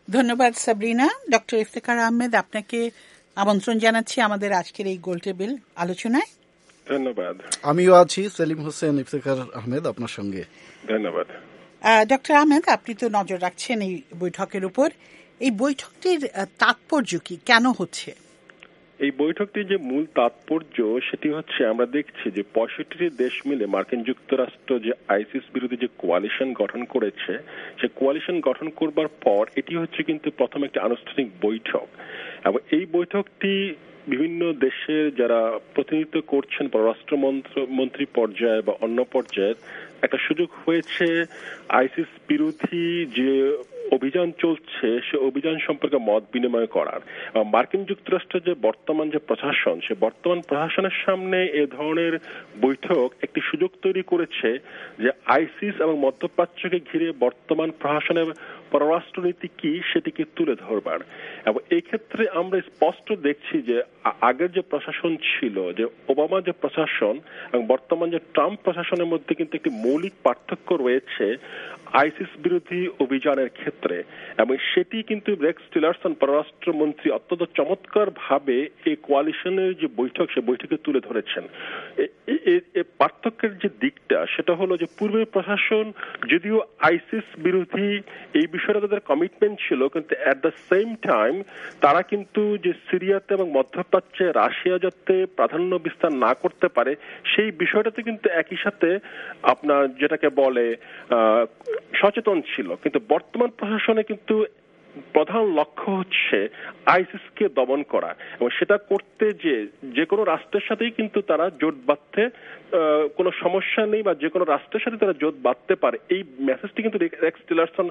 ধন্যবাদ সাবরিনা। ডক্টর ইফতেখার আহমেদ, আপনাকে আমন্ত্রণ জানাচ্ছি আমাদের আজকের এই গোলটেবিল আলোচনায়। ধন্যবাদ। আমিও আছি, সেলিম হোসেন ইফতেখার আহমেদ আপনার সঙ্গে। ধন্যবাদ। ডক্টর আহমেদ, আপনি তো নজর রাখছেন এই বৈঠকের উপর। এই বৈঠকটির তাৎপর্য কি, কেন হচ্ছে? এই বৈঠকটির যে মূল তাৎপর্য সেটি হচ্ছে, আমরা দেখছি যে 65টি দেশ মিলে মার্কিন যুক্তরাষ্ট্র যে আইসিস বিরোধী যে কোয়ালিশন গঠন করেছে, সে কোয়ালিশন গঠন করবার পর এটি হচ্ছে কিন্তু প্রথম একটি আনুষ্ঠানিক বৈঠক। এবং এই বৈঠকটি বিভিন্ন দেশের যারা প্রতিনিধিত্ব করছেন পররাষ্ট্র মন্ত্রী পর্যায়ে বা অন্য পর্যায়ে একটা সুযোগ হয়েছে আইসিস বিরোধী যে অভিযান চলছে সে অভিযান সম্পর্কে মত বিনিময় করার। মার্কিন যুক্তরাষ্ট্রের যে বর্তমান যে প্রশাসন, সে বর্তমান প্রশাসনের সামনে এ ধরনের বৈঠক একটি সুযোগ তৈরি করেছে যে আইসিস এবং মধ্যপ্রাচ্যকে ঘিরে বর্তমান প্রশাসনের পররাষ্ট্রনীতি কি সেটিকে তুলে ধরবার। এবং এই ক্ষেত্রে আমরা স্পষ্ট দেখছি যে আগের যে প্রশাসন ছিল, যে ওবামা যে প্রশাসন এবং বর্তমান যে ট্রাম্প প্রশাসনের মধ্যে কিন্তু একটি মৌলিক পার্থক্য রয়েছে আইসিস বিরোধী অভিযানের ক্ষেত্রে। এবং সেটি কিন্তু রেক্স টিলারসন পররাষ্ট্রমন্ত্রী অত্যন্ত চমৎকার ভাবে এই কোয়ালিশনের যে বৈঠক, সে বৈঠকে তুলে ধরেছেন। পার্থক্যের যে দিকটা সেটা হলো যে পূর্বের প্রশাসন যদিও আইসিস বিরোধী এই বিষয়টা তাদের কমিটমেন্ট ছিল, কিন্তু অ্যাট দ্য সেম টাইম তারা কিন্তু যে সিরিয়াতে এবং মধ্যপ্রাচ্যে রাশিয়া যাতে প্রাধান্য বিস্তার না করতে পারে সেই বিষয়টাতে কিন্তু একই সাথে আপনার যেটাকে বলে সচেতন ছিল। কিন্তু বর্তমান প্রশাসনে কিন্তু প্রধান লক্ষ্য হচ্ছে আইসিসকে দমন করা, এবং সেটা করতে যে কোনো রাষ্ট্রের সাথেই কিন্তু তারা জোট বাঁধতে কোনো সমস্যা নেই, বা যে কোনো রাষ্ট্রের সাথে তারা জোট বাঁধতে পারে, এই মেসেজটি কিন্তু রেক্স টিলারসন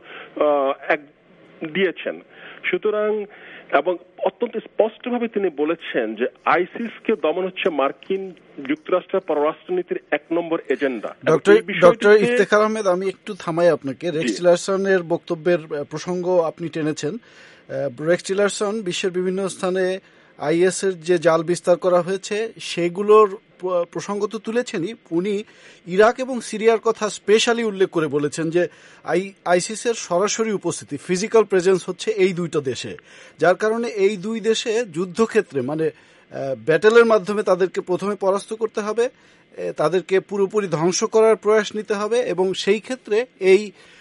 দিয়েছেন। সুতরাং এবং অত্যন্ত স্পষ্টভাবে তিনি বলেছেন যে আইসিসকে দমন হচ্ছে মার্কিন যুক্তরাষ্ট্রের পররাষ্ট্রনীতির 1 নম্বর এজেন্ডা। ডক্টর ইফতেখার আহমেদ, আমি একটু থামাই আপনাকে। রেক্স টিলারসনের বক্তব্যের প্রসঙ্গ আপনি টেনেছেন। রেক্স টিলারসন বিশ্বের বিভিন্ন স্থানে আইএস এর যে জাল বিস্তার করা হয়েছে সেগুলোর প্রসঙ্গ তো তুলেছেনই, উনি ইরাক এবং সিরিয়ার কথা স্পেশালি উল্লেখ করে বলেছেন যে আইসিসের সরাসরি উপস্থিতি, ফিজিক্যাল প্রেজেন্স হচ্ছে এই দুইটা দেশে, যার কারণে এই দুই দেশে যুদ্ধক্ষেত্রে মানে ব্যাটেলের মাধ্যমে তাদেরকে প্রথমে পরাস্ত করতে হবে, তাদেরকে পুরোপুরি ধ্বংস করার প্রয়াস নিতে হবে, এবং সেই ক্ষেত্রে এই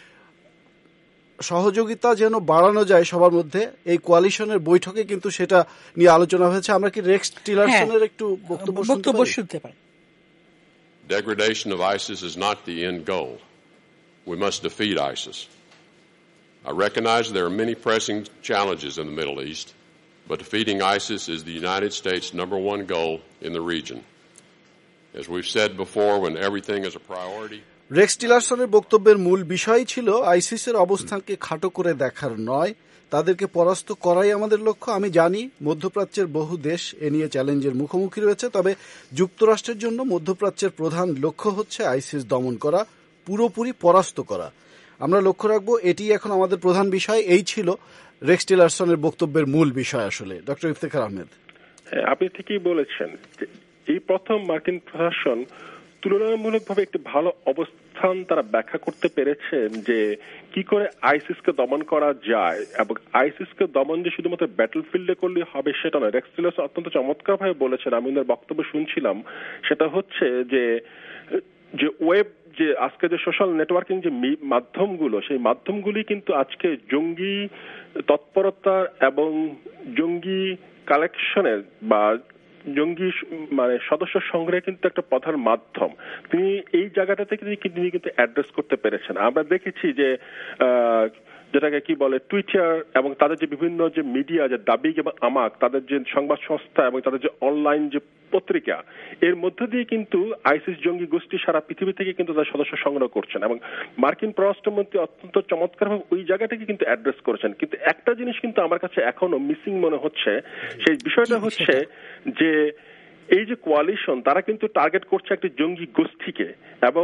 সহযোগিতা যেন বাড়ানো যায় সবার মধ্যে। এই কোয়ালিশনের বৈঠকে কিন্তু সেটা নিয়ে আলোচনা হয়েছে। আমরা কি রেক্স টিলারসনের একটু বক্তব্য শুনতে পারি? Degradation of ISIS is not the end goal. We must defeat ISIS. I recognize there are many pressing challenges in the Middle East, but defeating ISIS is the United States' #1 goal in the region. As we've said before, when everything is a priority, Rex টিলারসনের বক্তব্যের মূল বিষয় ছিল আইসিসের অবস্থানকে খাটো করে দেখার নয়, তাদেরকে পরাস্ত করাই আমাদের লক্ষ্য। আমি জানি মধ্যপ্রাচ্যের বহু দেশ এ নিয়ে চ্যালেঞ্জের মুখোমুখি রয়েছে, তবে যুক্তরাষ্ট্রের জন্য মধ্যপ্রাচ্যের প্রধান লক্ষ্য হচ্ছে আইসিস দমন করা, পুরোপুরি পরাস্ত করা। আমরা লক্ষ্য রাখবো, এটি এখন আমাদের প্রধান বিষয়। এই ছিল রেক্স টিলারসনের বক্তব্যের মূল বিষয়। আসলে ডক্টর ইফতেখার আহমেদ, আপনি ঠিকই বলেছেন। এই প্রথম মার্কিন প্রশাসন তুলনামূলকভাবে একটি ভালো অবস্থান তারা ব্যাখ্যা করতে পেরেছেন যে কি করে আইসিসকে দমন করা যায়, এবং আইসিসকে দমন যে শুধুমাত্র ব্যাটলফিল্ডে করলে হবে সেটা নয়। রেক্স টিলারসন অত্যন্ত চমৎকার ভাবে বলেছেন, আমি ওনার বক্তব্য শুনছিলাম, সেটা হচ্ছে যে ওয়েব, যে আজকে যে সোশ্যাল নেটওয়ার্কিং যে মাধ্যমগুলো, সেই মাধ্যমগুলি কিন্তু আজকে জঙ্গি তৎপরতা এবং জঙ্গি কালেকশনের বা জঙ্গি মানে সদস্য সংগ্রহে কিন্তু একটা প্রধান মাধ্যম। তিনি এই জায়গাটাতে তিনি কিন্তু অ্যাড্রেস করতে পেরেছেন। আমরা দেখেছি যে যেটাকে কি বলে টুইটার এবং তাদের যে বিভিন্ন যে মিডিয়া, যে দাবিগ এবং আমাক, তাদের যে সংবাদ সংস্থা এবং তাদের যে অনলাইন যে পত্রিকা, এর মধ্য দিয়ে কিন্তু আইসিস জঙ্গি গোষ্ঠী সারা পৃথিবী থেকে কিন্তু তাদের সদস্য সংগ্রহ করছেন, এবং মার্কিন পররাষ্ট্রমন্ত্রী অত্যন্ত চমৎকারভাবে ওই জায়গাটাকে কিন্তু অ্যাড্রেস করেছেন। কিন্তু একটা জিনিস কিন্তু আমার কাছে এখনো মিসিং মনে হচ্ছে, সেই বিষয়টা হচ্ছে যে এই যে কোয়ালিশন, তারা কিন্তু টার্গেট করছে একটি জঙ্গি গোষ্ঠীকে, এবং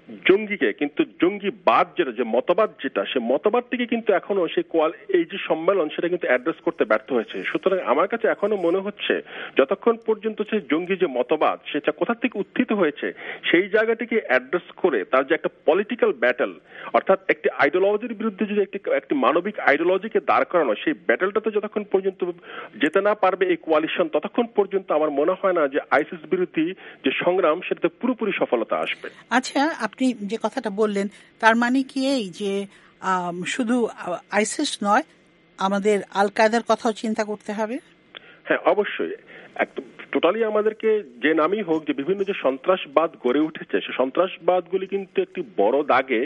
জঙ্গিকে, কিন্তু জঙ্গিবাদ যেটা, যে মতবাদ যেটা, সে মতবাদটিকে কিন্তু এখনো এই যে সম্মেলন সেটা কিন্তু অ্যাড্রেস করতে ব্যর্থ হয়েছে। সুতরাং আমার কাছে এখনো মনে হচ্ছে যতক্ষণ পর্যন্ত সে জঙ্গি যে মতবাদ সেটা কোথা থেকে উত্থিত হয়েছে সেই জায়গাটিকে অ্যাড্রেস করে তার যে একটা পলিটিক্যাল ব্যাটল, অর্থাৎ একটি আইডিওলজির বিরুদ্ধে যদি একটি মানবিক আইডিওলজিকে দাঁড় করানো, সেই ব্যাটলটাতে যতক্ষণ পর্যন্ত যেতে না পারবে এই কোয়ালিশন, ততক্ষণ পর্যন্ত আমার মনে হয় না যে আইসিস বিরোধী যে সংগ্রাম সেটাতে পুরোপুরি সফলতা আসবে। আচ্ছা, আপনি যে কথাটা বললেন তার মানে কি এই যে শুধু আইসিস নয়, আমাদের আল কায়দার কথাও চিন্তা করতে হবে? হ্যাঁ, অবশ্যই। একদম টোটালি আমাদেরকে যে নামই হোক, যে বিভিন্ন যে সন্ত্রাসবাদ গড়ে উঠেছে সে সন্ত্রাসবাদগুলি কিন্তু একটি বড় দাগে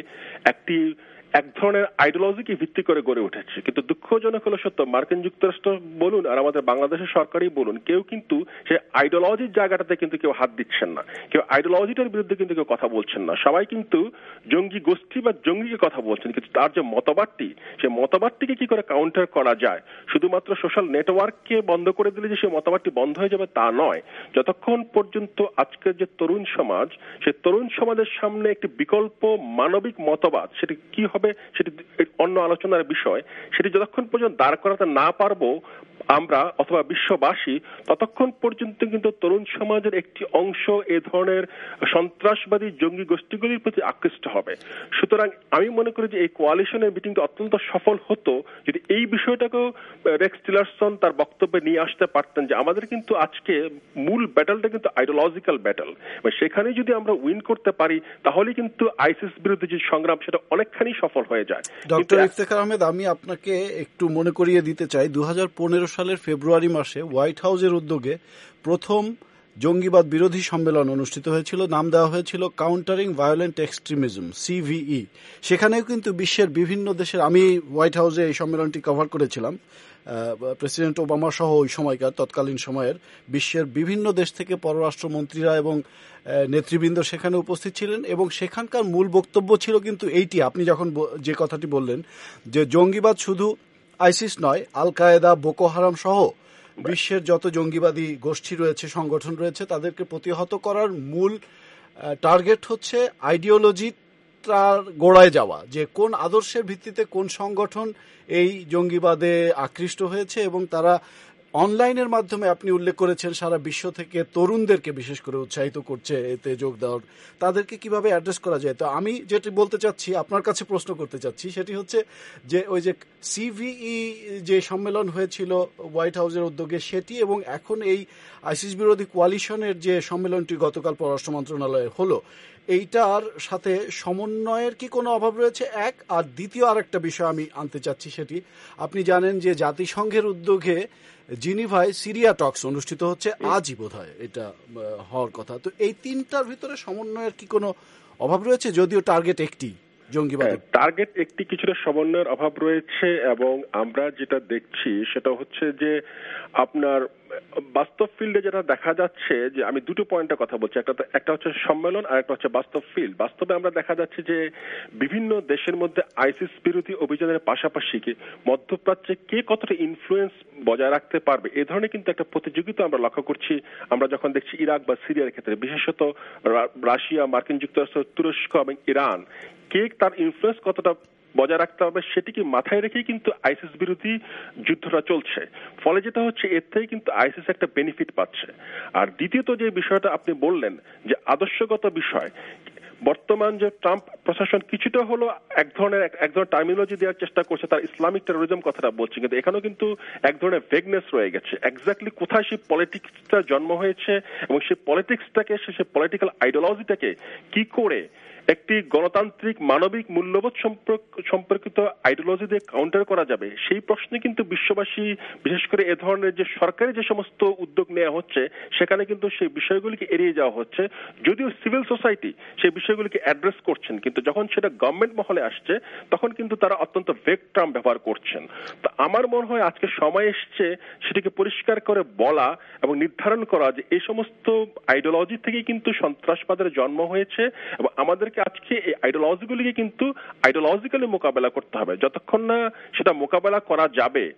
এক ধরনের আইডিওলজিকে ভিত্তি করে গড়ে উঠেছে। কিন্তু দুঃখজনক হলো সত্য, মার্কিন যুক্তরাষ্ট্র বলুন আর আমাদের বাংলাদেশের সরকারই বলুন, কেউ কিন্তু সেই আইডিওলজির জায়গাটাতে কিন্তু কেউ হাত দিচ্ছেন না, কেউ আইডিওলজিটার বিরুদ্ধে কিন্তু কেউ কথা বলছেন না। সবাই কিন্তু জঙ্গি গোষ্ঠী বা জঙ্গিকে কথা বলছেন, কিন্তু তার যে মতবাদটি, সেই মতবাদটিকে কি করে কাউন্টার করা যায়, শুধুমাত্র সোশ্যাল নেটওয়ার্ককে বন্ধ করে দিলে যে সেই মতবাদটি বন্ধ হয়ে যাবে তা নয়। যতক্ষণ পর্যন্ত আজকের যে তরুণ সমাজ, সেই তরুণ সমাজের সামনে একটি বিকল্প মানবিক মতবাদ, সেটি কি হবে সেটি অন্য আলোচনার বিষয়, সেটি যতক্ষণ পর্যন্ত দাঁড় করাতে না পারবো আমরা অথবা বিশ্ববাসী, ততক্ষণ পর্যন্ত কিন্তু তরুণ সমাজের একটি অংশ এ ধরনের সন্ত্রাসবাদী জঙ্গি গোষ্ঠীগুলির প্রতি আকৃষ্ট হবে। সুতরাং আমি মনে করি যে এই কোয়ালিশনের মিটিংটা অত্যন্ত সফল হতো যদি এই বিষয়টাকেও রেক্স টিলারসন তার বক্তব্যে নিয়ে আসতে পারতেন, যে আমাদের কিন্তু আজকে মূল ব্যাটলটা কিন্তু আইডিওলজিক্যাল ব্যাটল, সেখানে যদি আমরা উইন করতে পারি তাহলে কিন্তু আইসিস বিরুদ্ধে যে সংগ্রাম সেটা অনেকখানি সফল হয়ে যায়। ডক্টর ইফতেখার আহমেদ, আমি আপনাকে একটু মনে করিয়ে দিতে চাই 2015 সালের ফেব্রুয়ারি মাসে হোয়াইট হাউসের উদ্যোগে প্রথম জঙ্গিবাদ বিরোধী সম্মেলন অনুষ্ঠিত হয়েছিল। নাম দেওয়া হয়েছিল কাউন্টারিং ভায়োলেন্ট এক্সট্রিমিজম, CVE। সেখানেও কিন্তু বিশ্বের বিভিন্ন দেশের, আমি হোয়াইট হাউসে এই সম্মেলনটি কভার করেছিলাম, প্রেসিডেন্ট ওবামা সহ ওই সময়কার তৎকালীন সময়ের বিশ্বের বিভিন্ন দেশ থেকে পররাষ্ট্রমন্ত্রীরা এবং নেতৃবৃন্দ সেখানে উপস্থিত ছিলেন। এবং সেখানকার মূল বক্তব্য ছিল কিন্তু এইটি, আপনি যখন যে কথাটি বললেন যে জঙ্গিবাদ শুধু আইসিস নয়, আল কায়েদা, বোকো হারাম সহ বিশ্বের যত জঙ্গিবাদী গোষ্ঠী রয়েছে, সংগঠন রয়েছে, তাদেরকে প্রতিহত করার মূল টার্গেট হচ্ছে আইডিওলজি তার গোড়ায় যাওয়া, যে কোন আদর্শের ভিত্তিতে কোন সংগঠন এই জঙ্গিবাদে আকৃষ্ট হয়েছে এবং তারা অনলাইনের মাধ্যমে, আপনি উল্লেখ করেছেন, সারা বিশ্ব থেকে তরুণদেরকে বিশেষ করে উৎসাহিত করছে এতে যোগ দেওয়ার, তাদেরকে কিভাবে অ্যাড্রেস করা যায়। তো আমি যেটি বলতে চাচ্ছি, আপনার কাছে প্রশ্ন করতে চাচ্ছি, সেটি হচ্ছে যে ওই যে CVE যে সম্মেলন হয়েছিল হোয়াইট হাউসের উদ্যোগে সেটি, এবং এখন এই আইসিস বিরোধী কোয়ালিশনের যে সম্মেলনটি গতকাল পররাষ্ট্র মন্ত্রণালয়ে হলো, এইটার সাথে সমন্বয়ের কি কোনো অভাব রয়েছে? এক, আর দ্বিতীয় আরেকটা বিষয় আমি আনতে চাচ্ছি, সেটি আপনি জানেন যে জাতিসংঘের উদ্যোগে জিনিভায় সিরিয়া টক্স অনুষ্ঠিত হচ্ছে, আজই বোধহয় এটা হওয়ার কথা। তো এই তিনটার ভিতরে সমন্বয়ের কি কোনো অভাব রয়েছে? যদিও টার্গেট একটি, জঙ্গিবাদের টার্গেট একটি, কিছুটা সমন্বয়ের অভাব রয়েছে। এবং আমরা যেটা দেখছি সেটা হচ্ছে যে আপনার বাস্তব ফিল্ডে যেটা দেখা যাচ্ছে, যে আমি দুটো পয়েন্টের কথা বলছি, একটা হচ্ছে সম্মেলন আর একটা হচ্ছে বাস্তব ফিল্ড। বাস্তবে আমরা দেখা যাচ্ছে যে বিভিন্ন দেশের মধ্যে আইসিস বিরোধী অভিযানের পাশাপাশি মধ্যপ্রাচ্যে কে কতটা ইনফ্লুয়েন্স বজায় রাখতে পারবে, এ ধরনের কিন্তু একটা প্রতিযোগিতা আমরা লক্ষ্য করছি। আমরা যখন দেখছি ইরাক বা সিরিয়ার ক্ষেত্রে, বিশেষত রাশিয়া, মার্কিন যুক্তরাষ্ট্র, তুরস্ক এবং ইরান, কে তার ইনফ্লুয়েন্স কতটা বজায় রাখতে হবে সেটিকে মাথায় রেখেই কিন্তু আইসিস বিরোধী যুদ্ধটা চলছে। ফলে যেটা হচ্ছে, এর থেকে কিন্তু আইসিস একটা বেনিফিট পাচ্ছে। আর দ্বিতীয়ত যে বিষয়টা আপনি বললেন যে আদর্শগত বিষয়, বর্তমান যে ট্রাম্প প্রশাসন কিছুটা হলো এক ধরনের টার্মিনোলজি দেওয়ার চেষ্টা করছে, তার ইসলামিক টেরোরিজম কথাটা বলছে, কিন্তু এখানেও কিন্তু এক ধরনের ভেগনেস রয়ে গেছে। এক্স্যাক্টলি কোথায় সেই পলিটিক্সটা জন্ম হয়েছে এবং সেই পলিটিক্সটাকে, সেই পলিটিক্যাল আইডিওলজিটাকে কি করে একটি গণতান্ত্রিক মানবিক মূল্যবোধ সম্পর্কিত আইডিওলজি দিয়ে কাউন্টার করা যাবে, সেই প্রশ্নে কিন্তু বিশ্ববাসী, বিশেষ করে এ ধরনের যে সরকারি যে সমস্ত উদ্যোগ নেওয়া হচ্ছে সেখানে কিন্তু সেই বিষয়গুলিকে এড়িয়ে যাওয়া হচ্ছে। যদিও সিভিল সোসাইটি সেই বিষয়গুলিকে অ্যাড্রেস করছেন, কিন্তু যখন সেটা গভর্নমেন্ট মহলে আসছে তখন কিন্তু তারা অত্যন্ত ভেগ টার্ম ব্যবহার করছেন। তো আমার মনে হয় আজকে সময় এসছে সেটিকে পরিষ্কার করে বলা এবং নির্ধারণ করা যে এই সমস্ত আইডিওলজি থেকে কিন্তু সন্ত্রাসবাদের জন্ম হয়েছে এবং আমাদের আজকে এই আইডিওলজিগুলিকে কিন্তু আইডিওলজিক্যালি মোকাবেলা করতে হবে। যতক্ষণ না সেটা মোকাবেলা করা যাবে,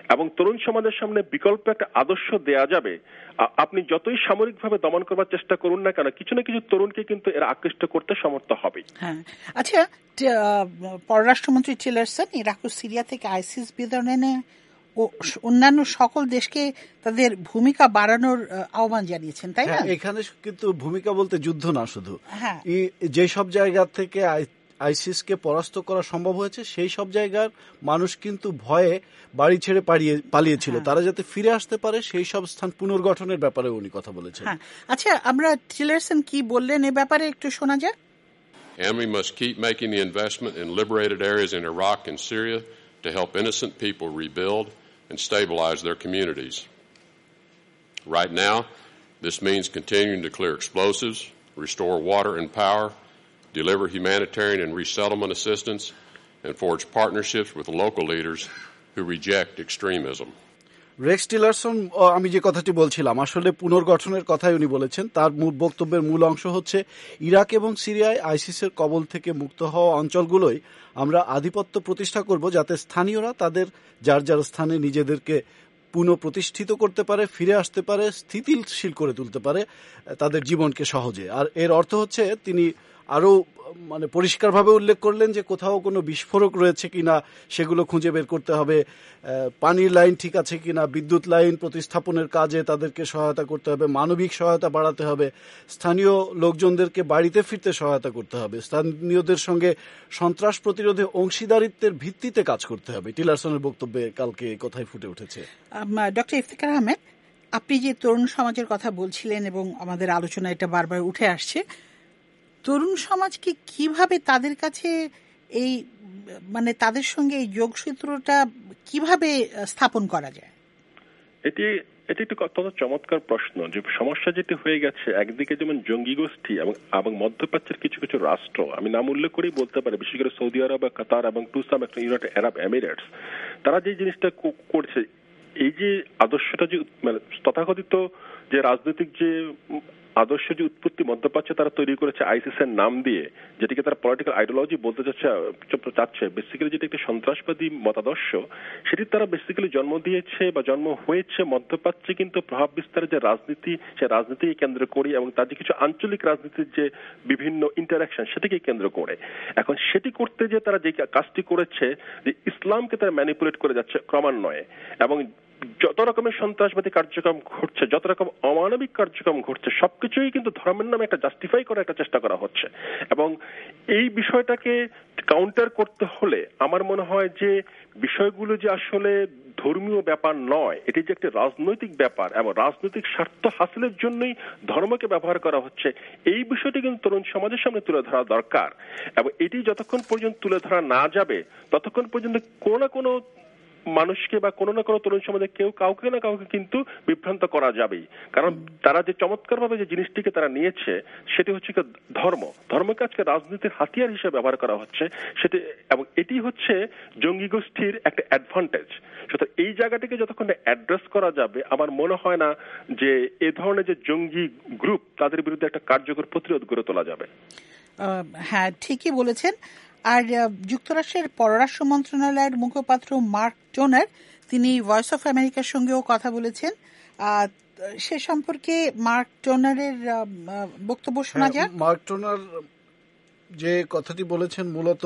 এবং তরুণ সমাজের সামনে বিকল্প একটা আদর্শ দেয়া যাবে। আপনি যতই সামরিকভাবে দমন করবার চেষ্টা করুন না কেন, কিছু না কিছু তরুণকে কিন্তু এরা আকৃষ্ট করতে সমর্থ হবে। হ্যাঁ, আচ্ছা, পররাষ্ট্রমন্ত্রী টিলারসন ইরাক ও সিরিয়া থেকে আইসিস বিতাড়নে ও অন্যান্য সকল দেশকে তাদের ভূমিকা বাড়ানোর আহ্বান জানিয়েছেন, তাই না? এখানে কিন্তু ভূমিকা বলতে যুদ্ধ না, শুধু হ্যাঁ, যে সব জায়গা থেকে আইসিসকে পরাস্ত করা সম্ভব হয়েছে সেই সব জায়গার মানুষ কিন্তু ভয়ে বাড়ি ছেড়ে পালিয়েছিল, তারা যাতে ফিরে আসতে পারে সেই সব স্থান পুনর্গঠনের ব্যাপারে উনি কথা বলেছেন। আচ্ছা, আমরা টিলারসন কি বললেন এ ব্যাপারে একটু শোনা যাক। And we must keep making the investment in liberated areas in Iraq and Syria to help innocent people rebuild and stabilize their communities. Right now, this means continuing to clear explosives, restore water and power, deliver humanitarian and resettlement assistance, and forge partnerships with local leaders who reject extremism. Rex Tillerson, আমি যে কথাটি বলছিলাম, আসলে পুনর্গঠনের কথাই উনি বলেছেন। তার বক্তব্যের মূল অংশ হচ্ছে ইরাক এবং সিরিয়ায় আইসিসের কবল থেকে মুক্ত হওয়া অঞ্চলগুলোই আমরা আধিপত্য প্রতিষ্ঠা করব, যাতে স্থানীয়রা তাদের যার যার স্থানে নিজেদেরকে পুনঃপ্রতিষ্ঠিত করতে পারে, ফিরে আসতে পারে, স্থিতিশীল করে তুলতে পারে তাদের জীবনকে সহজে। আর এর অর্থ হচ্ছে তিনি আরো পরিষ্কারভাবে উল্লেখ করলেন যে কোথাও কোনো বিস্ফোরক রয়েছে কিনা সেগুলো খুঁজে বের করতে হবে, পানির লাইন ঠিক আছে কিনা, বিদ্যুৎ লাইন প্রতিস্থাপনের কাজে তাদেরকে সহায়তা করতে হবে, মানবিক সহায়তা বাড়াতে হবে, স্থানীয় লোকজনদেরকে বাড়িতে ফিরতে সহায়তা করতে হবে, স্থানীয়দের সঙ্গে সন্ত্রাস প্রতিরোধে অংশীদারিত্বের ভিত্তিতে কাজ করতে হবে। টিলারসনের বক্তব্যে কালকে কথাই ফুটে উঠেছে। ডক্টর ইফতেখার আহমেদ, আপনি যে তরুণ সমাজের কথা বলছিলেন এবং আমাদের আলোচনা এটা বারবার উঠে আসছে, তরুণ সমাজকে কিভাবে তাদের কাছে এই তাদের সঙ্গে এই যোগসূত্রটা কিভাবে স্থাপন করা যায়? এটি একটু অত্যন্ত চমৎকার প্রশ্ন। যে সমস্যা যেটি হয়ে গেছে, একদিকে যেমন জঙ্গি গোষ্ঠী এবং মধ্যপ্রাচ্যের কিছু কিছু রাষ্ট্র, আমি নাম উল্লেখ করেই বলতে পারি, বিশেষ করে সৌদি আরব, কাতার এবং টু সাম একটা ইউনাইটেড আরব এমিরেটস, তারা যে জিনিসটা করছে, এই যে আদর্শটা যে তথাকথিত যে রাজনৈতিক যে আদর্শ যে উৎপত্তি মধ্যপ্রাচ্যে তারা তৈরি করেছে আইসিস এর নাম দিয়ে, যেটিকে তারা পলিটিক্যাল আইডিওলজি বলতে চাচ্ছে, বেসিক্যালি যেটা একটি সন্ত্রাসবাদী মতাদর্শ, সেটি তারা বেসিক্যালি জন্ম দিয়েছে বা জন্ম হয়েছে মধ্যপ্রাচ্যে, কিন্তু প্রভাব বিস্তারের যে রাজনীতি, সে রাজনীতিকে কেন্দ্র করে এবং তার যে কিছু আঞ্চলিক রাজনীতির যে বিভিন্ন ইন্টারাকশন, সেটাকে কেন্দ্র করে। এখন সেটি করতে যে তারা যে কাজটি করেছে, যে ইসলামকে তারা ম্যানিপুলেট করে যাচ্ছে ক্রমান্বয়ে, এবং যত রকমের সন্ত্রাসবাদী কার্যক্রম ঘটছে, যত রকম অমানবিক কার্যক্রম ঘটছে, সবকিছুই কিন্তু ধর্মের নামে একটা জাস্টিফাই করার একটা চেষ্টা করা হচ্ছে। এবং এই বিষয়টাকে কাউন্টার করতে হলে আমার মনে হয় যে বিষয়গুলো যে আসলে ধর্মীয় ব্যাপার নয়, এটি যে একটি রাজনৈতিক ব্যাপার এবং রাজনৈতিক স্বার্থ হাসিলের জন্যই ধর্মকে ব্যবহার করা হচ্ছে, এই বিষয়টি কিন্তু তরুণ সমাজের সামনে তুলে ধরা দরকার। এবং এটি যতক্ষণ পর্যন্ত তুলে ধরা না যাবে, ততক্ষণ পর্যন্ত কোনো না কোনো মানুষকে বা কোনো না কোনো তরুণ সমাজে কাউকে না কাউকে কিন্তু বিভ্রান্ত করা যাবেই। কারণ তারা যে চমৎকার ভাবে যে জিনিসটিকে তারা নিয়েছে, সেটি হচ্ছে ধর্মকে আজকে রাজনীতির হাতিয়ার হিসেবে ব্যবহার করা হচ্ছে, সেটি, এবং এটি হচ্ছে জঙ্গি গোষ্ঠীর একটা অ্যাডভান্টেজ। সুতরাং এই জায়গাটিকে যতক্ষণ অ্যাড্রেস করা যাবে, আমার মনে হয় না যে এ ধরনের যে জঙ্গি গ্রুপ, তাদের বিরুদ্ধে একটা কার্যকর প্রতিরোধ গড়ে তোলা যাবে। হ্যাঁ, ঠিকই বলেছেন। আর যুক্তরাষ্ট্রের পররাষ্ট্র মন্ত্রণালয়ের মুখপাত্র মার্ক টোনার, তিনি ভয়েস অফ আমেরিকার সঙ্গেও কথা বলেছেন। সে সম্পর্কে মার্ক টোনারের বক্তব্য শোনা যাক। মার্ক টোনার যে কথাটি বলেছেন, মূলত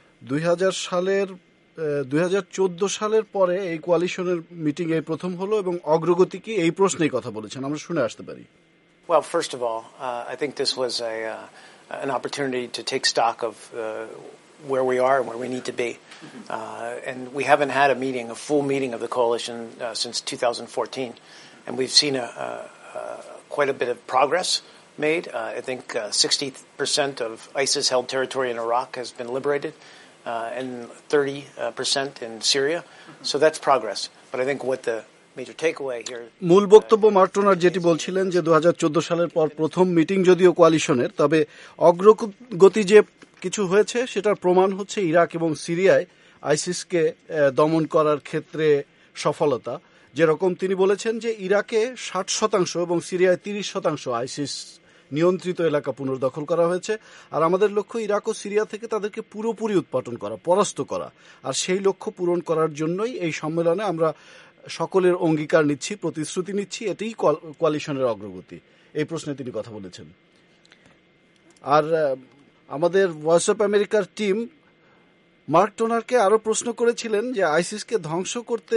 2014 সালের পরে এই কোয়ালিশনের মিটিং এই প্রথম হলো এবং অগ্রগতি কি, এই প্রশ্নেই কথা বলেছেন। আমরা শুনে আসতে পারি। Well, first of all, I think this was an opportunity to take stock of where we are and where we need to be. And we haven't had a full meeting of the coalition since 2014. And we've seen quite a bit of progress made. I think 60% of ISIS-held territory in Iraq has been liberated, and 30% in Syria. So that's progress. But I think what the major takeaway here... মূল বক্তব্য mark toner যেটি বলছিলেন যে 2014 সালের পর প্রথম meeting যদিও কোয়ালিশনের, তবে অগ্রগতি যে কিছু হয়েছে সেটার প্রমাণ হচ্ছে ইরাক এবং সিরিয়ায় আইসিসকে দমন করার ক্ষেত্রে সফলতা। যেরকম তিনি বলেছেন যে ইরাকে 60% এবং সিরিয়ায় 30% আইসিস নিয়ন্ত্রিত এলাকা পুনর্দখল করা হয়েছে। আর আমাদের লক্ষ্য ইরাক ও সিরিয়া থেকে তাদেরকে পুরোপুরি উৎপাটন করা, পরাস্ত করা। আর সেই লক্ষ্য পূরণ করার জন্যই এই সম্মেলনে আমরা সকলের অঙ্গীকার নিচ্ছি, প্রতিশ্রুতি নিচ্ছি, এটাই কোয়ালিশনের অগ্রগতি। এই প্রশ্নে তিনি কথা বলেছেন। আর আমাদের ভয়েস অফ আমেরিকার টিম মার্ক টোনারকে আরো প্রশ্ন করেছিলেন যে আইসিসকে ধ্বংস করতে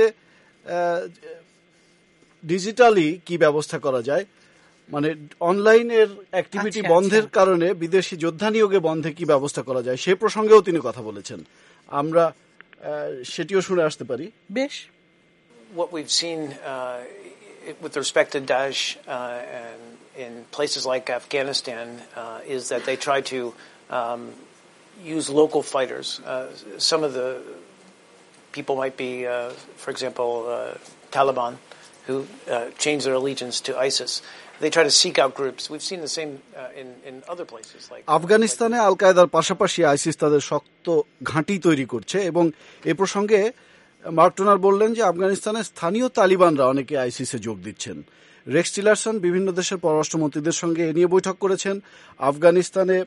ডিজিটালি কি ব্যবস্থা করা যায়, মানে অনলাইনের অ্যাক্টিভিটি বন্ধের কারণে বিদেশি যোদ্ধা নিয়োগে বন্ধে কি ব্যবস্থা করা যায় সে প্রসঙ্গেও তিনি কথা বলেছেন। আমরা সেটিও শুনে আসতে পারি। বেশ, what we've seen with respect to Daesh in places like Afghanistan is that they try to use local fighters. Some of the people might be, for example, Taliban, who change their allegiance to ISIS. They try to seek out groups. We've seen the same in other places. আফগানিস্তানে আল কায়েদার পাশাপাশি ISIS তাদের শক্ত ঘাঁটি তৈরি করছে, এবং এ প্রসঙ্গে mark toner বললেন যে আফগানিস্তানের স্থানীয় তালিবানরা অনেকে আইসিসে যোগ দিচ্ছেন। রেক্স টিলারসন বিভিন্ন দেশের পররাষ্ট্রমন্ত্রীদের সঙ্গে এ নিয়ে বৈঠক করেছেন। আফগানিস্তানে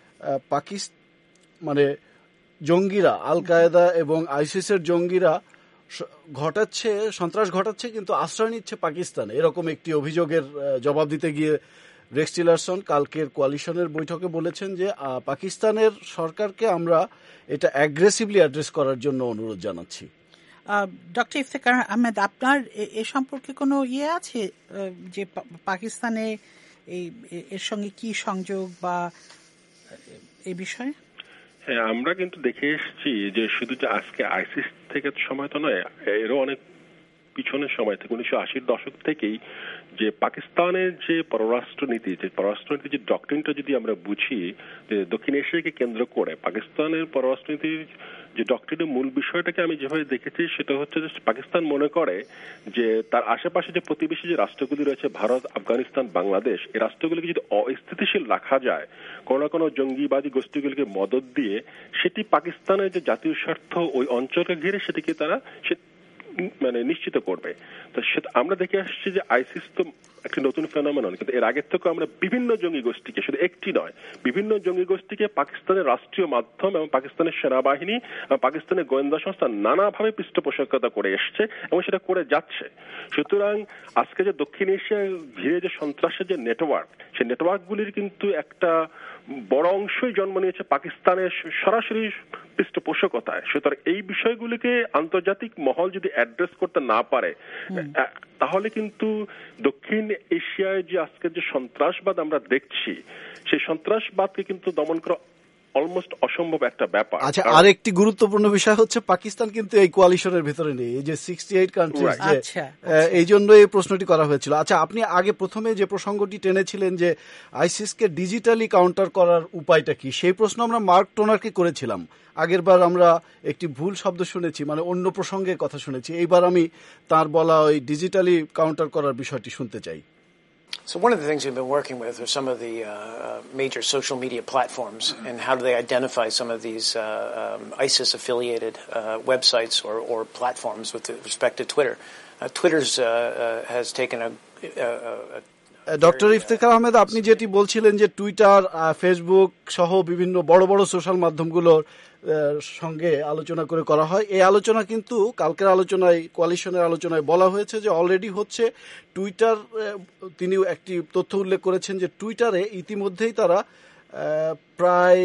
মানে জঙ্গিরা, আল কায়েদা এবং আইসিসের জঙ্গিরা সন্ত্রাস ঘটাচ্ছে, কিন্তু আশ্রয় নিচ্ছে পাকিস্তানে, এরকম একটি অভিযোগের জবাব দিতে গিয়ে রেক্স টিলারসন কালকের কোয়ালিশনের বৈঠকে বলেছেন যে পাকিস্তানের সরকারকে আমরা এটা অ্যাগ্রেসিভলি অ্যাড্রেস করার জন্য অনুরোধ জানাচ্ছি। ডক্টর ইফতেখার আহমেদ, আপনার এ সম্পর্কে কোনো আছে যে পাকিস্তানে এর সঙ্গে কি সংযোগ বা এই বিষয়ে? হ্যাঁ, আমরা কিন্তু দেখে এসেছি যে শুধু যে আজকে আইসিস থেকে সময় তো নয়, এরও অনেক পিছনের সময় থেকে 1980-র দশক থেকেই যে পাকিস্তানের যে পররাষ্ট্রনীতি যে ডক্ট্রিনটা যদি আমরা বুঝি, যে দক্ষিণ এশিয়াকে কেন্দ্র করে পাকিস্তানের পররাষ্ট্রনীতির যে ডক্ট্রিনের মূল বিষয়টাকে আমি যেভাবে দেখেছি সেটা হচ্ছে যে পাকিস্তান মনে করে যে তার আশেপাশে যে প্রতিবেশী যে রাষ্ট্রগুলি রয়েছে, ভারত, আফগানিস্তান, বাংলাদেশ, এই রাষ্ট্রগুলিকে যদি অস্থিতিশীল রাখা যায় কোনো না কোনো জঙ্গিবাদী গোষ্ঠীগুলিকে মদত দিয়ে, সেটি পাকিস্তানের যে জাতীয় স্বার্থ ওই অঞ্চলকে ঘিরে সেটিকে তারা মানে নিশ্চিত করবে। তো সেটা আমরা দেখে আসছি যে আইসিস তো একটি নতুন ফেনোমেনন, কিন্তু এর আগের থেকে আমরা বিভিন্ন জঙ্গি গোষ্ঠীকে, শুধু একটি নয়, বিভিন্ন জঙ্গি গোষ্ঠীকে পাকিস্তানের রাষ্ট্রীয় মাধ্যম এবং পাকিস্তানের সেনাবাহিনী এবং পাকিস্তানের গোয়েন্দা সংস্থা নানাভাবে পৃষ্ঠপোষকতা করে এসছে এবং সেটা করে যাচ্ছে। সুতরাং আজকে যে দক্ষিণ এশিয়ায় ঘিরে যে সন্ত্রাসের যে নেটওয়ার্ক, সেই নেটওয়ার্কগুলির কিন্তু একটা বড় অংশই জন্ম নিয়েছে পাকিস্তানের সরাসরি পৃষ্ঠপোষকতায়। সুতরাং এই বিষয়গুলিকে আন্তর্জাতিক মহল যদি অ্যাড্রেস করতে না পারে, তাহলে কিন্তু দক্ষিণ এশিয়ায় যে আজকের যে সন্ত্রাসবাদ আমরা দেখছি, সেই সন্ত্রাসবাদকে কিন্তু দমন করা অলমোস্ট অসম্ভব একটা ব্যাপার। আচ্ছা, আরেকটি গুরুত্বপূর্ণ বিষয় হচ্ছে পাকিস্তান কিন্তু এই কোয়ালিশনের ভিতরে নেই, এই যে 68 কান্ট্রিজ, এই জন্য এই প্রশ্নটি করা হয়েছিল। আচ্ছা, আপনি আগে প্রথমে যে প্রসঙ্গটি টেনেছিলেন যে আইসিসকে ডিজিটালি কাউন্টার করার উপায়টা কি, সেই প্রশ্ন আমরা মার্ক টোনারকে করেছিলাম। আগেরবার আমরা একটি ভুল শব্দ শুনেছি, মানে অন্য প্রসঙ্গের কথা শুনেছি। এইবার আমি তার বলা ওই ডিজিটালি কাউন্টার করার বিষয়টি শুনতে চাই। So one of the things we've been working with are some of the major social media platforms, and how do they identify some of these ISIS-affiliated websites or platforms with respect to Twitter. Twitter's has taken a doctor Iftekhar Ahmed, আপনি যেটি বলছিলেন যে Twitter, Facebook সহ বিভিন্ন বড় বড় social মাধ্যমগুলোর সঙ্গে আলোচনা করে করা হয়, এই আলোচনা কিন্তু কালকের আলোচনায়, কোয়ালিশনের আলোচনায় বলা হয়েছে যে অলরেডি হচ্ছে। টুইটার, তিনি একটি তথ্য উল্লেখ করেছেন যে টুইটারে ইতিমধ্যেই তারা প্রায়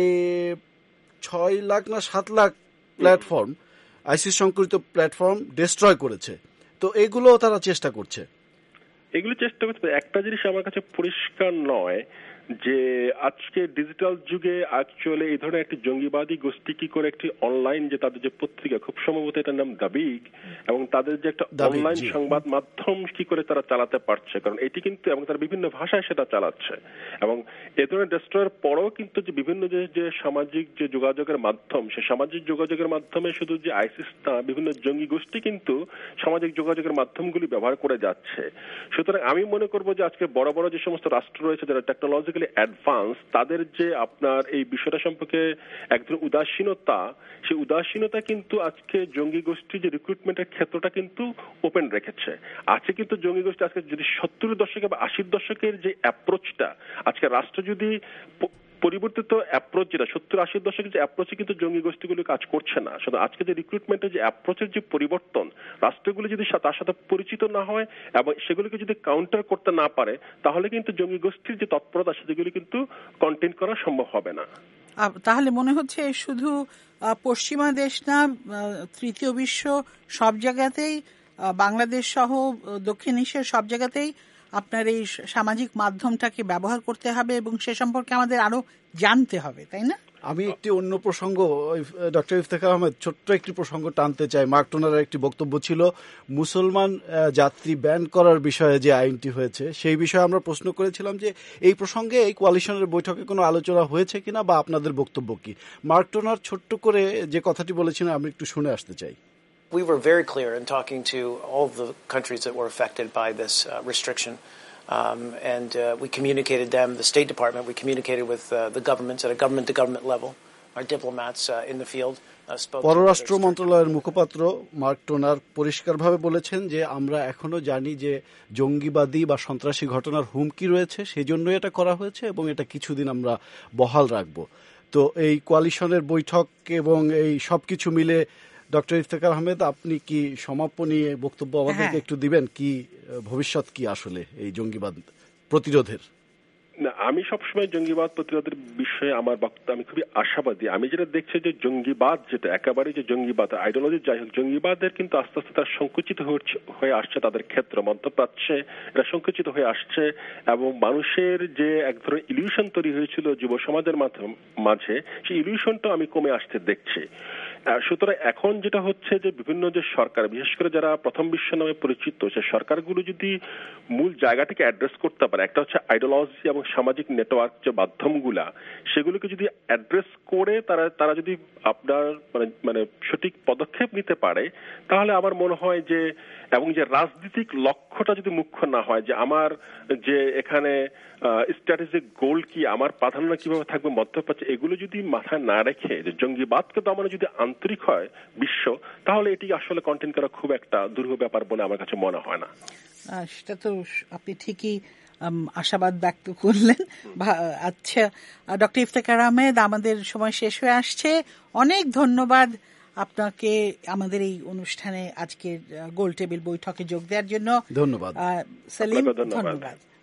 6 লাখ না 7 লাখ প্ল্যাটফর্ম, আইসিস সংকলিত প্ল্যাটফর্ম ডিস্ট্রয় করেছে। তো এগুলো তারা চেষ্টা করছে। এগুলো চেষ্টা করতে, একটা জিনিস আমার কাছে পরিষ্কার নয় যে আজকে ডিজিটাল যুগে অ্যাকচুয়ালি এই ধরনের একটি জঙ্গিবাদী গোষ্ঠী কি করে একটি অনলাইন, যে তাদের যে পত্রিকা, খুব সম্ভবত এটার নাম দাবিগ, এবং তাদের যে একটা অনলাইন সংবাদ মাধ্যম কি করে তারা চালাতে পারছে, কারণ এটি কিন্তু, এবং তারা বিভিন্ন ভাষায় সেটা চালাচ্ছে। এবং এ ধরনের ডিস্ট্রয়ের পরেও কিন্তু যে বিভিন্ন যে সামাজিক যে যোগাযোগের মাধ্যম, সে সামাজিক যোগাযোগের মাধ্যমে শুধু যে আইসিস না, বিভিন্ন জঙ্গি গোষ্ঠী কিন্তু সামাজিক যোগাযোগের মাধ্যমগুলি ব্যবহার করে যাচ্ছে। সুতরাং আমি মনে করবো যে আজকে বড় বড় যে সমস্ত রাষ্ট্র রয়েছে যারা টেকনোলজিক্যালি অ্যাডভান্স, তাদের যে আপনার এই বিষয়টা সম্পর্কে একজন উদাসীনতা, সেই উদাসীনতা কিন্তু আজকে জঙ্গি গোষ্ঠী যে রিক্রুটমেন্টের ক্ষেত্রটা কিন্তু ওপেন রেখেছে। আজকে কিন্তু জঙ্গি গোষ্ঠী আজকে যদি 70-এর দশকে বা 80-এর দশকের যে অ্যাপ্রোচটা, আজকে রাষ্ট্র যদি পরিবর্তিত অ্যাপ্রোচ যেটা 70-80 দশকের যে অ্যাপ্রোচে কিন্তু জঙ্গি গোষ্ঠীগুলো কাজ করছে না। শুধু আজকে যে রিক্রুটমেন্টের যে অ্যাপ্রোচের যে পরিবর্তন, রাষ্ট্রগুলো যদি তার সাথে পরিচিত না হয় এবং সেগুলোকে যদি কাউন্টার করতে না পারে, তাহলে কিন্তু জঙ্গি গোষ্ঠীর যে তৎপরতা সেগুলো কিন্তু কন্টেইন করা সম্ভব হবে না। তাহলে মনে হচ্ছে শুধু পশ্চিমা দেশ না, তৃতীয় বিশ্ব সব জায়গাতেই, বাংলাদেশ সহ দক্ষিণ এশিয়ার সব জায়গাতেই আপনার এই সামাজিক মাধ্যমটাকে ব্যবহার করতে হবে এবং সে সম্পর্কে আমাদের আরো জানতে হবে, তাই না? আমি একটি অন্য প্রসঙ্গ, ডক্টর ইফতেখার আহমেদ, ছোট্ট একটি প্রসঙ্গ টানতে চাই। মার্ক টোনারের একটি বক্তব্য ছিল মুসলমান যাত্রী ব্যান করার বিষয়ে যে আইনটি হয়েছে সেই বিষয়ে আমরা প্রশ্ন করেছিলাম যে এই প্রসঙ্গে এই কোয়ালিশনের বৈঠকে কোনো আলোচনা হয়েছে কিনা বা আপনাদের বক্তব্য কি। মার্ক টোনার ছোট্ট করে যে কথাটি বলেছিলেন আমি একটু শুনে আসতে চাই। We were very clear in talking to all of the countries that were affected by this restriction. And we communicated them, the State Department, we communicated with the governments at a government-to-government level. Our diplomats in the field spoke. পররাষ্ট্র মন্ত্রণালয়ের মুখপাত্র Mark toner পরিষ্কারভাবে বলেছেন যে আমরা এখনো জানি যে জঙ্গিবাদী বা সন্ত্রাসী ঘটনার হুমকি রয়েছে, সেই জন্যই এটা করা হয়েছে এবং এটা কিছুদিন আমরা বহাল রাখব। তো এই কোয়ালিশনের বৈঠক এবং এই সবকিছু মিলে ডক্টর ইফতেখার আহমেদ, আপনি কি সমাপনী বক্তব্য আমাদেরকে একটু দিবেন? কি ভবিষ্যৎ কি আসলে এই জঙ্গিবাদ প্রতিরোধের? না, আমি সবসময় জঙ্গিবাদ প্রতিরোধের বিষয়ে আমার বক্তব্য আমি খুবই আশাবাদী। আমি যেটা দেখছি যে জঙ্গিবাদ যেটা একেবারে যে জঙ্গিবাদ আইডিওলজি যাই হোক, জঙ্গিবাদের কিন্তু আস্তে আস্তে তার সংকুচিত হয়ে আসছে তাদের ক্ষেত্র, মধ্যপ্রাচ্যে এটা সংকুচিত হয়ে আসছে এবং মানুষের যে এক ধরনের ইলিউশন তৈরি হয়েছিল যুব সমাজের মাঝে, সেই ইলিউশনটা আমি কমে আসতে দেখছি। সুতরাং এখন যেটা হচ্ছে যে বিভিন্ন যে সরকার, বিশেষ করে যারা প্রথম বিশ্ব নামে পরিচিত, সে সরকারগুলো যদি মূল জায়গাটিকে অ্যাড্রেস করতে পারে, একটা হচ্ছে আইডিওলজি এবং সামাজিক নেটওয়ার্ক যে মাধ্যমগুলা, সেগুলোকে যদি অ্যাড্রেস করে তারা যদি আপনার মানে সঠিক পদক্ষেপ নিতে পারে, তাহলে আমার মনে হয় যে, এবং যে রাজনৈতিক লক্ষ্যটা যদি মুখ্য না হয় যে আমার যে এখানে স্ট্র্যাটেজিক গোল কি, আমার প্রাধান্য কিভাবে থাকবে মধ্যপ্রাচ্যে, এগুলো যদি মাথায় না রেখে যে জঙ্গিবাদকে দমনে যদি আন্তরিক হয় বিশ্ব, তাহলে এটি আসলে কন্টেইন করা খুব একটা দুরূহ ব্যাপার বলে আমার কাছে মনে হয় না। সেটা তো আপনি ঠিকই আশাবাদ ব্যক্ত করলেন। আচ্ছা ডক্টর ইফতেখার আহমেদ, আমাদের সময় শেষ হয়ে আসছে। অনেক ধন্যবাদ আপনাকে আমাদের এই অনুষ্ঠানে আজকের গোল টেবিল বৈঠকে যোগ দেওয়ার জন্য। ধন্যবাদ সেলিম, ধন্যবাদ।